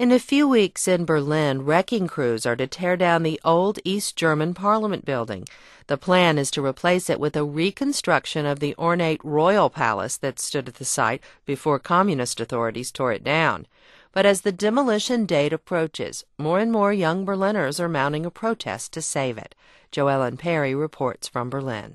In a few weeks in Berlin, wrecking crews are to tear down the old East German Parliament building. The plan is to replace it with a reconstruction of the ornate royal palace that stood at the site before communist authorities tore it down. But as the demolition date approaches, more and more young Berliners are mounting a protest to save it. Joellen Perry reports from Berlin.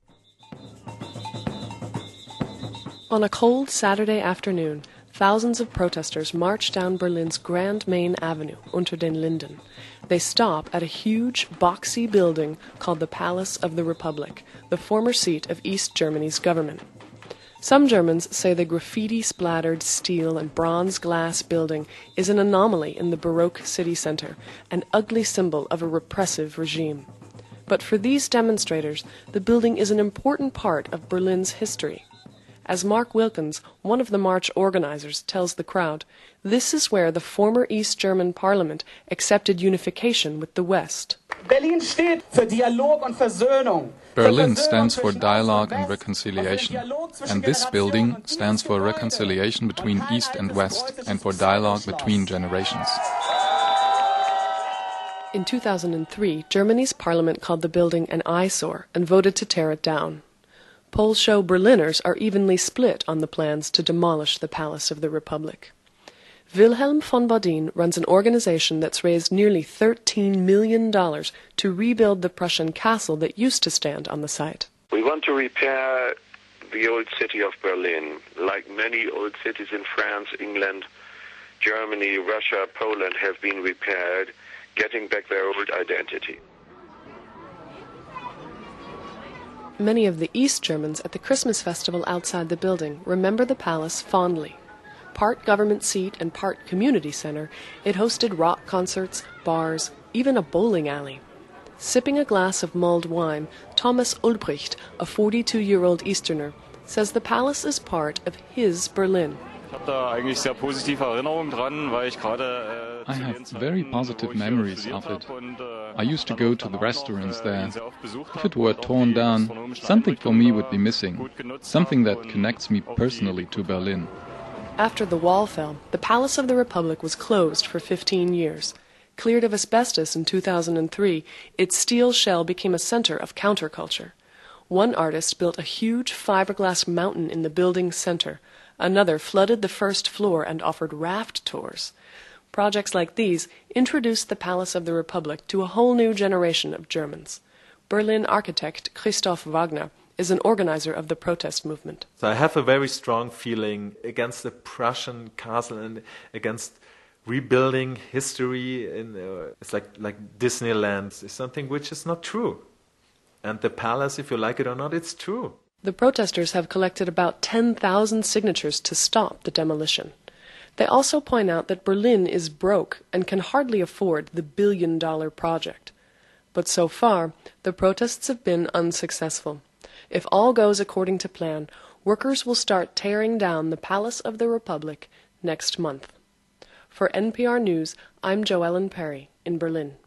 On a cold Saturday afternoon, thousands of protesters march down Berlin's Grand Main Avenue, Unter den Linden. They stop at a huge, boxy building called the Palace of the Republic, the former seat of East Germany's government. Some Germans say the graffiti-splattered steel and bronze glass building is an anomaly in the Baroque city center, an ugly symbol of a repressive regime. But for these demonstrators, the building is an important part of Berlin's history. As Mark Wilkins, one of the march organizers, tells the crowd, this is where the former East German Parliament accepted unification with the West. Berlin stands for dialogue and reconciliation, and this building stands for reconciliation between East and West and for dialogue between generations. In 2003, Germany's parliament called the building an eyesore and voted to tear it down. Polls show Berliners are evenly split on the plans to demolish the Palace of the Republic. Wilhelm von Badin runs an organization that's raised nearly $13 million to rebuild the Prussian castle that used to stand on the site. We want to repair the old city of Berlin, like many old cities in France, England, Germany, Russia, Poland have been repaired, getting back their old identity. Many of the East Germans at the Christmas festival outside the building remember the palace fondly. Part government seat and part community center, it hosted rock concerts, bars, even a bowling alley. Sipping a glass of mulled wine, Thomas Ulbricht, a 42-year-old Easterner, says the palace is part of his Berlin. I have very positive memories of it. I used to go to the restaurants there. If it were torn down, something for me would be missing, something that connects me personally to Berlin. After the wall fell, the Palace of the Republic was closed for 15 years. Cleared of asbestos in 2003, its steel shell became a center of counterculture. One artist built a huge fiberglass mountain in the building's center. Another flooded the first floor and offered raft tours. Projects like these introduced the Palace of the Republic to a whole new generation of Germans. Berlin architect Christoph Wagner is an organizer of the protest movement. So I have a very strong feeling against the Prussian castle and against rebuilding history. It's like Disneyland. It's something which is not true. And the palace, if you like it or not, it's true. The protesters have collected about 10,000 signatures to stop the demolition. They also point out that Berlin is broke and can hardly afford the billion-dollar project. But so far, the protests have been unsuccessful. If all goes according to plan, workers will start tearing down the Palace of the Republic next month. For NPR News, I'm Joellen Perry in Berlin.